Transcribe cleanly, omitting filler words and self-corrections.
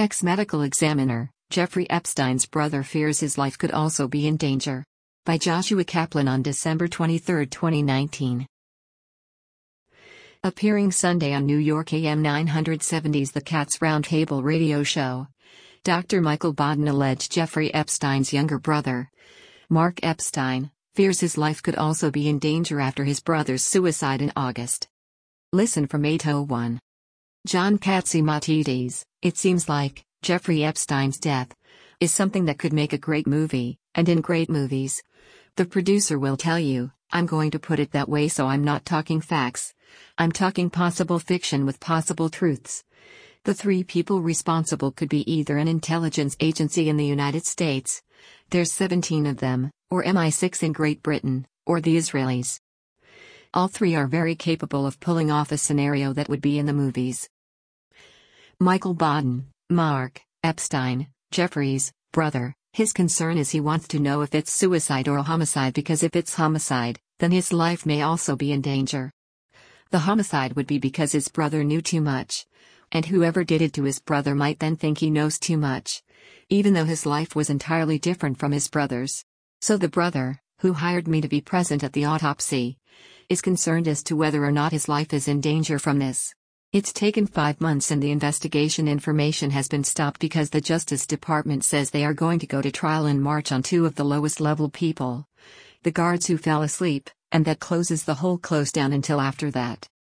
Ex-medical examiner, Jeffrey Epstein's brother fears his life could also be in danger. By Joshua Kaplan on December 23, 2019. Appearing Sunday on New York AM 970's The Cats Roundtable radio show, Dr. Michael Baden alleged Jeffrey Epstein's younger brother, Mark Epstein, fears his life could also be in danger after his brother's suicide in August. Listen from 8:01. John Catsimatidis, it seems like Jeffrey Epstein's death is something that could make a great movie, and in great movies, the producer will tell you, I'm going to put it that way so I'm not talking facts. I'm talking possible fiction with possible truths. The three people responsible could be either an intelligence agency in the United States, there's 17 of them, or MI6 in Great Britain, or the Israelis. All three are very capable of pulling off a scenario that would be in the movies. Michael Baden, Mark Epstein, Jeffrey's brother, his concern is he wants to know if it's suicide or a homicide, because if it's homicide, then his life may also be in danger. The homicide would be because his brother knew too much, and whoever did it to his brother might then think he knows too much, even though his life was entirely different from his brother's. So the brother, who hired me to be present at the autopsy, is concerned as to whether or not his life is in danger from this. It's taken 5 months and the investigation information has been stopped because the Justice Department says they are going to go to trial in March on 2 of the lowest level people, the guards who fell asleep, and that closes the whole close down until after that.